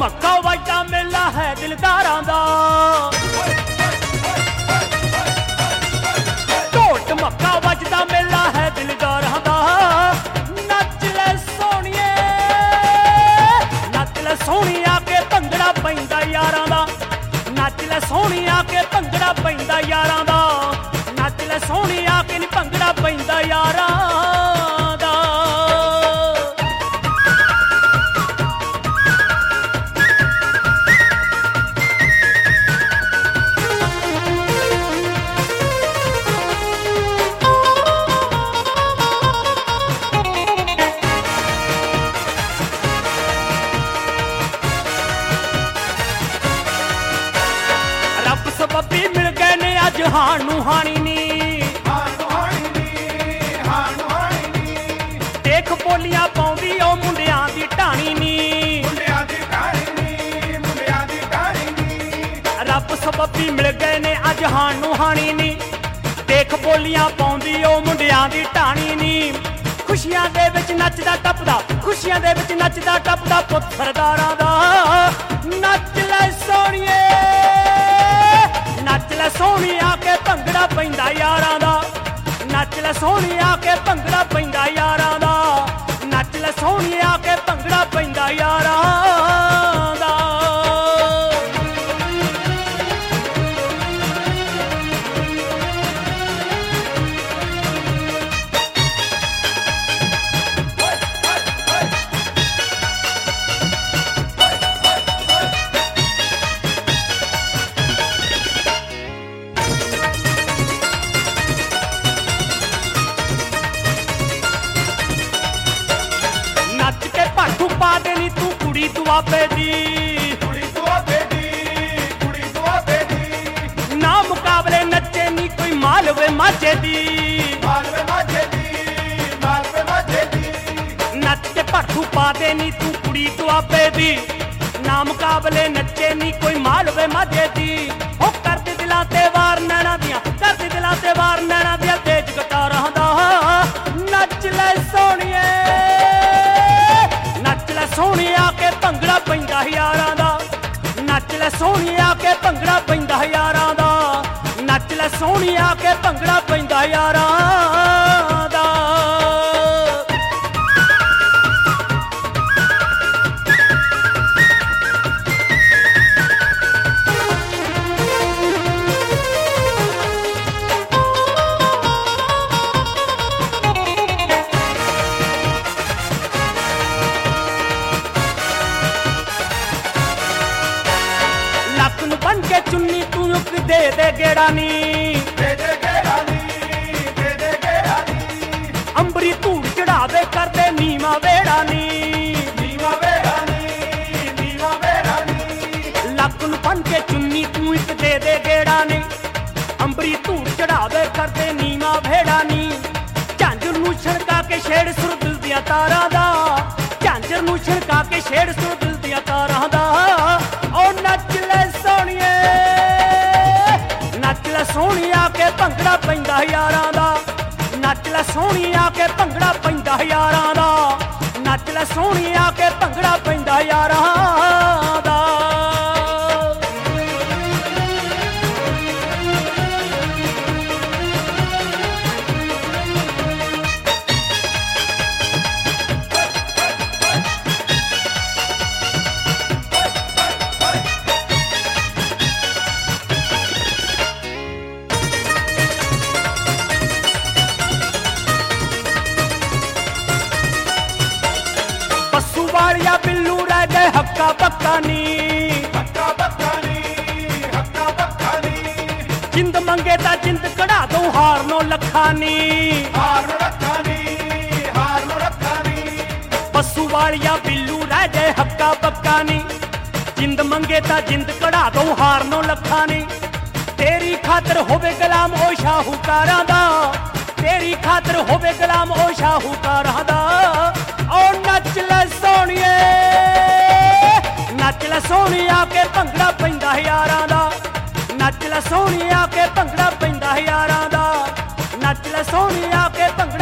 ਧਮਾਕਾ ਵੱਜਦਾ ਮੇਲਾ ਹੈ ਦਿਲਦਾਰਾਂ ਦਾ। ਢੋਲ ਧਮਾਕਾ ਵੱਜਦਾ ਮੇਲਾ ਹੈ ਦਿਲਦਾਰਾਂ ਦਾ। ਨੱਚ ਲੈ ਸੋਹਣੀਏ ਨੱਚ ਲੈ ਸੋਹਣੀਆ ਕੇ ਭੰਗੜਾ ਪੈਂਦਾ ਯਾਰਾਂ ਦਾ। ਨੱਚ ਲੈ ਸੋਹਣੀਆ ਕੇ ਭੰਗੜਾ ਪੈਂਦਾ ਯਾਰਾਂ ਦਾ। ਨੱਚ ਲੈ ਸੋਹਣੀਆ ਕੇ ਨੀ ਭੰਗੜਾ ਪੈਂਦਾ ਯਾਰਾਂ ਦਾ। ਰੱਬ ਸਬੱਬੀ ਮਿਲ ਗਏ ਨੇ ਅੱਜ ਹਾਣ ਨੂੰ ਹਾਣੀ ਨੀ। ਦੇਖ ਬੋਲੀਆਂ ਪਾਉਂਦੀ ਉਹ ਮੁੰਡਿਆਂ ਦੀ ਢਾਣੀ ਨੀ। ਰੱਬ ਸਬੱਬੀ ਮਿਲ ਗਏ ਨੇ ਅੱਜ ਹਾਣ ਨੂੰ ਹਾਣੀ ਨੀ। ਦੇਖ ਬੋਲੀਆਂ ਪਾਉਂਦੀ ਉਹ ਮੁੰਡਿਆਂ ਦੀ ਢਾਣੀ ਨੀ। ਖੁਸ਼ੀਆਂ ਦੇ ਵਿੱਚ ਨੱਚਦਾ ਟੱਪਦਾ ਖੁਸ਼ੀਆਂ ਦੇ ਵਿੱਚ ਨੱਚਦਾ ਟੱਪਦਾ ਪੁੱਤ ਸਰਦਾਰਾਂ ਦਾ। ਨੱਚ ਲੈ ਸੋਹਣੀਏ ਨੱਚ ਲੈ ਸੋਹਣੀਆ ਕੇ ਭੰਗੜਾ ਪੈਂਦਾ ਯਾਰਾਂ ਦਾ। ਨੱਚ ਲੈ ਸੋਹਣੀਆ ਕੇ ਭੰਗੜਾ ਪੈਂਦਾ ਯਾਰਾਂ ਦਾ। ਨੱਚ ਲੈ ਸੋਹਣੀਆ ਕੇ ਭੰਗੜਾ ਪੈਂਦਾ ਯਾਰਾਂ ਦਾ। ਨੱਚ ਕੇ ਭਾਟੂ ਪਾ ਦੇਣੀ ਤੂੰ ਕੁੜੀ ਦੁਆਬੇ ਦੀ। ਨਾ ਮੁਕਾਬਲੇ ਨੱਚੇ ਨੀ ਕੋਈ ਮਾਲਵੇ ਮਾਝੇ ਦੀ। ਨੱਚ ਕੇ ਭਾਟੂ ਪਾ ਦੇਣੀ ਤੂੰ ਕੁੜੀ ਦੁਆਬੇ ਦੀ। ਨਾ ਮੁਕਾਬਲੇ ਨੱਚੇ ਨੀ ਕੋਈ ਮਾਲਵੇ ਮਾਝੇ ਦੀ। ਉਹ ਕਰਦੇ ਦਿਲਾਂ ਤੇ ਵਾਰ ਨੈਣਾ ਦੀਆਂ ਕਰਦੇ ਦਿਲਾਂ ਤੇ ਵਾਰ ਨੈਣਾ ਦੀਆਂ ਤੇਜ ਕਟਾਰਾਂ ਦਾ। ਨੱਚ ਲੈ ਸੋਹਣੀਏ ਨੱਚ ਲੈ ਸੋਹਣੀਆ ਕੇ ਭੰਗੜਾ ਪੈਂਦਾ ਯਾਰਾਂ ਦਾ। ਨੱਚ ਲੈ ਸੋਹਣੀਆ ਕੇ ਭੰਗੜਾ ਪੈਂਦਾ ਯਾਰਾਂ ਦਾ। ਨੱਚ ਲੈ ਸੋਹਣੀਆ ਕੇ ਭੰਗੜਾ ਪੈਂਦਾ ਯਾਰਾਂ ਦਾ। ਲੱਕ ਨੂੰ ਬੰਨ ਕੇ ਚੁੰਨੀ ਤੂੰ ਇੱਕ ਦੇ ਦੇ ਗੇੜਾ ਨੀ। ਅੰਬਰੀ ਧੂੜ ਚੜਾਵੇ ਕਰਦੇ ਨੀਵਾਂ ਵੇੜਾ ਨੀ। ਲੱਕ ਨੂੰ ਬੰਨ ਕੇ ਚੁੰਨੀ ਤੂੰ ਇੱਕ ਦੇ ਦੇ ਗੇੜਾ ਨੀ। ਅੰਬਰੀ ਧੂੜ ਚੜਾਵੇ ਕਰਦੇ ਨੀਵਾਂ ਵੇੜਾ ਨੀ। ਝਾਂਜਰ ਨੂੰ ਛਣਕਾ ਕੇ ਛੇੜ ਸੁਰ ਦਿਲ ਦੀਆਂ ਤਾਰਾਂ ਦਾ। ਝਾਂਜਰ ਨੂੰ ਛਣਕਾ ਕੇ ਛੇੜ ਸੁਰ ਦਿਲ ਦੀਆਂ ਤਾਰਾਂ ਦਾ। ਉਹ ਨੱਚ ਲੈ ਸੋਹਣੀਏ ਨੱਚ ਲੈ ਸੋਹਣੀਆ ਕੇ ਭੰਗੜਾ ਪੈਂਦਾ ਯਾਰਾਂ ਦਾ। ਨੱਚ ਲੈ ਸੋਹਣੀਆ ਕੇ ਭੰਗੜਾ ਪੈਂਦਾ ਯਾਰਾਂ ਦਾ। ਨੱਚ ਲੈ ਸੋਹਣੀਆ ਕੇ ਭੰਗੜਾ ਪੈਂਦਾ ਯਾਰਾਂ ਦਾ। ਬੱਸੂ ਵਾਲਿਆ ਬਿੱਲੂ ਰਹਿ ਗਏ ਹੱਕਾ ਬੱਕਾ ਨੀ। ਜਿੰਦ ਮੰਗੇ ਤਾਂ ਜਿੰਦ ਕਢਾ ਦਊ ਹਾਰ ਨੂੰ ਲੱਖਾਂ ਨੀ। ਬੱਸੂ ਵਾਲਿਆ ਬਿੱਲੂ ਰਹਿ ਗਏ ਹੱਕਾ ਬੱਕਾ ਨੀ। ਜਿੰਦ ਮੰਗੇ ਤਾਂ ਜਿੰਦ ਕਢਾ ਦਊ ਹਾਰ ਨੂੰ ਲੱਖਾਂ ਨੀ। ਤੇਰੀ ਖਾਤਰ ਹੋਵੇ ਗੁਲਾਮ ਉਹ ਸ਼ਾਹੂਕਾਰਾਂ ਦਾ। ਤੇਰੀ ਖਾਤਰ ਹੋਵੇ ਗੁਲਾਮ ਉਹ ਸ਼ਾਹੂਕਾਰਾਂ ਦਾ। ਉਹ ਨੱਚ ਲੈ ਸੋਹਣੀਏ ਨੱਚ ਲੈ ਸੋਹਣੀਆ ਕੇ ਭੰਗੜਾ ਪੈਂਦਾ ਯਾਰਾਂ ਦਾ। ਨੱਚ ਲੈ ਸੋਹਣੀਆ ਕੇ ਭੰਗੜਾ ਪੈਂਦਾ ਯਾਰਾਂ ਦਾ। ਨੱਚ ਲੈ ਸੋਹਣੀਆ ਕੇ ਭੰਗੜਾ